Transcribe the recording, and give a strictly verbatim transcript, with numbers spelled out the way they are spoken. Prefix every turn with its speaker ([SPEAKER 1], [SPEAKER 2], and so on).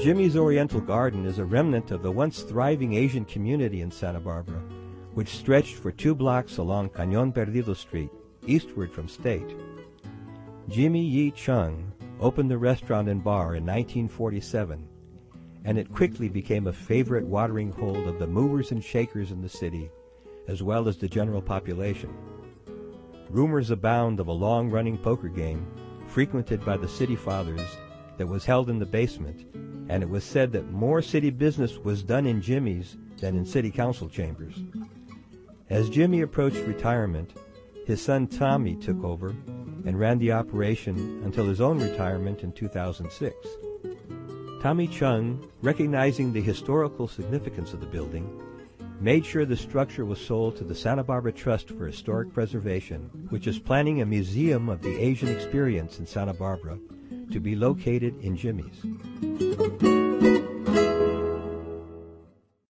[SPEAKER 1] Jimmy's Oriental Garden is a remnant of the once thriving Asian community in Santa Barbara, which stretched for two blocks along Cañón Perdido Street, eastward from State. Jimmy Yi Chung opened the restaurant and bar in nineteen forty-seven, and it quickly became a favorite watering hole of the movers and shakers in the city, as well as the general population. Rumors abound of a long-running poker game, frequented by the city fathers, that was held in the basement, and it was said that more city business was done in Jimmy's than in city council chambers. As Jimmy approached retirement, his son Tommy took over and ran the operation until his own retirement in two thousand six. Tommy Chung, recognizing the historical significance of the building, made sure the structure was sold to the Santa Barbara Trust for Historic Preservation, which is planning a museum of the Asian experience in Santa Barbara to be located in Jimmy's.